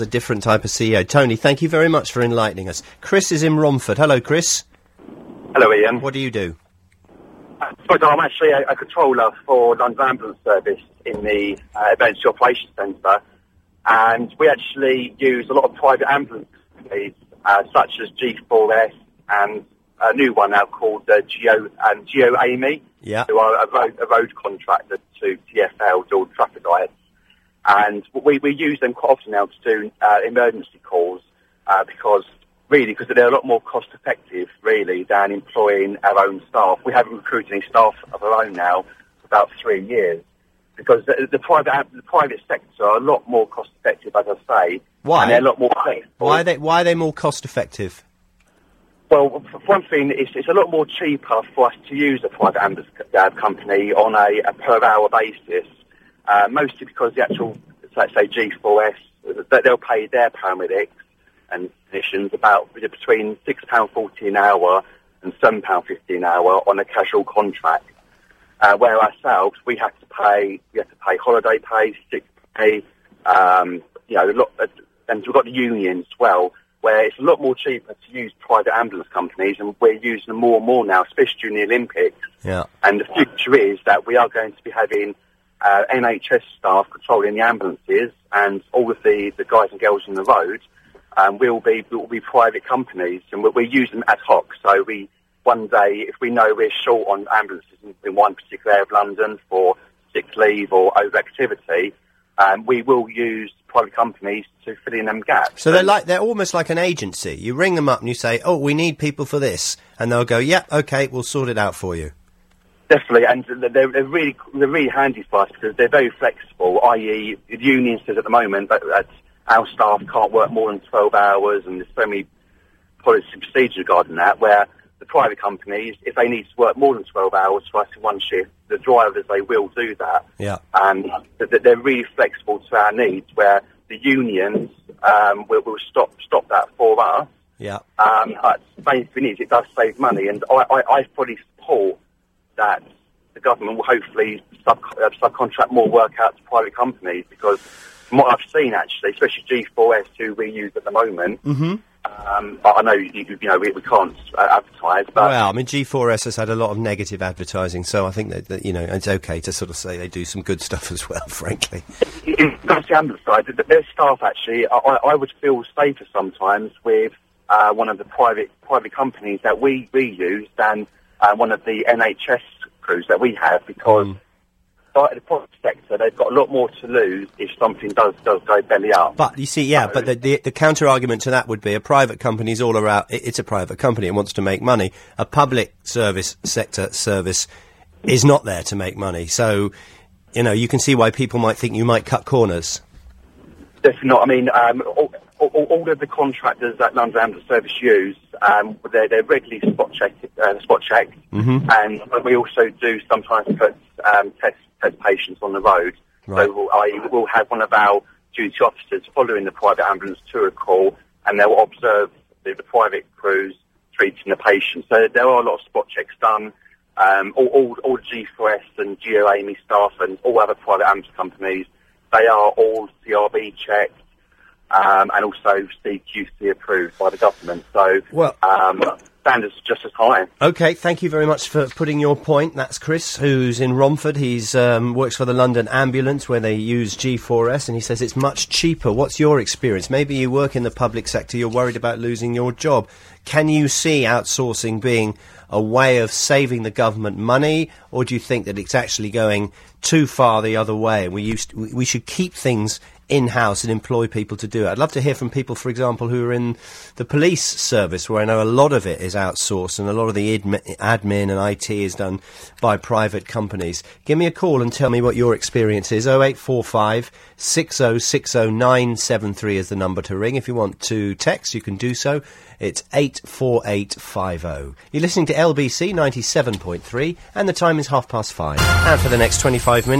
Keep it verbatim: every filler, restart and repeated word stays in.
A different type of C E O. Tony, thank you very much for enlightening us. Chris is in Romford. Hello, Chris. Hello, Ian. What do you do? Uh, so I'm actually a, a controller for London Ambulance Service in the uh, Emergency Operations Centre, and we actually use a lot of private ambulance companies, uh, such as G four S and a new one now called uh, Geo and Geo Amy, yeah. who are a road, a road contractor to T F L, do all the traffic lights. And we, we use them quite often now to do uh, emergency calls uh, because, really, because they're a lot more cost-effective, really, than employing our own staff. We haven't recruited any staff of our own now for about three years because the, the private the private sector are a lot more cost-effective, as I say. Why? And they're a lot more flexible. Why are they, why are they more cost-effective? Well, for one thing, it's, it's a lot more cheaper for us to use a private ambulance uh, company on a, a per-hour basis. Uh, mostly because the actual, let's say, G four S, they'll pay their paramedics and clinicians about between six pounds forty an hour and seven pounds fifty an hour on a casual contract. Uh, where ourselves, we have to pay, we have to pay holiday pay, sick pay, um, you know, a lot, and we've got the unions as well, where it's a lot more cheaper to use private ambulance companies, and we're using them more and more now, especially during the Olympics. Yeah. And the future is that we are going to be having Uh, N H S staff controlling the ambulances, and all of the, the guys and girls on the road um, will be will be private companies, and we, we use them ad hoc. So we one day, if we know we're short on ambulances in, in one particular area of London for sick leave or overactivity, um, we will use private companies to fill in them gaps. So they're like they're almost like an agency. You ring them up and you say, "Oh, we need people for this," and they'll go, "Yeah, okay, we'll sort it out for you." Definitely, and they're, they're really they're really handy for us because they're very flexible. that is, the union says at the moment that, that our staff can't work more than twelve hours, and there's so many policy and procedures regarding that. Where the private companies, if they need to work more than twelve hours for us in one shift, the drivers they will do that. Yeah, and they're really flexible to our needs. Where the unions um, will, will stop stop that for us. Yeah, um, but basically, it does save money, and I, I, I fully support that the government will hopefully sub, uh, subcontract more work out to private companies, because from what I've seen, actually, especially G four S, who we use at the moment, mm-hmm. um, I know you, you know we, we can't uh, advertise, but well, I mean, G four S has had a lot of negative advertising, so I think that, that you know it's okay to sort of say they do some good stuff as well. Frankly, that's the ambulance side. Their staff actually, I, I would feel safer sometimes with uh, one of the private private companies that we we use than Uh, one of the N H S crews that we have, because mm. in the private sector they've got a lot more to lose if something does does go belly up. But you see, yeah, so, but the, the the counter argument to that would be a private company's all around. It, it's a private company and wants to make money. A public service sector service is not there to make money. So, you know, you can see why people might think you might cut corners. Definitely not. I mean, um, all, all, all of the contractors that London Ambulance Service use, um, they're, they're regularly spot checked, uh, spot checked, mm-hmm. and we also do sometimes put um, test test patients on the road. Right. So I will have one of our duty officers following the private ambulance to a call, and they will observe the, the private crews treating the patient. So there are a lot of spot checks done. Um, all, all, all G four S and Geo Amy staff and all other private ambulance companies, they are all C R B checked, um, and also C Q C approved by the government. So, well, um, standards are just as high. OK, thank you very much for putting your point. That's Chris, who's in Romford. He's um, works for the London Ambulance, where they use G four S, and he says it's much cheaper. What's your experience? Maybe you work in the public sector, you're worried about losing your job. Can you see outsourcing being a way of saving the government money, or do you think that it's actually going too far the other way? We used to, we should keep things in-house and employ people to do it. I'd love to hear from people, for example, who are in the police service, where I know a lot of it is outsourced and a lot of the admi- admin and I T is done by private companies. Give me a call and tell me what your experience is. oh eight four five, six oh six oh nine seven three is the number to ring. If you want to text, you can do so. It's eight four eight five oh. You're listening to L B C ninety-seven point three, and the time is half past five. And for the next twenty-five minutes,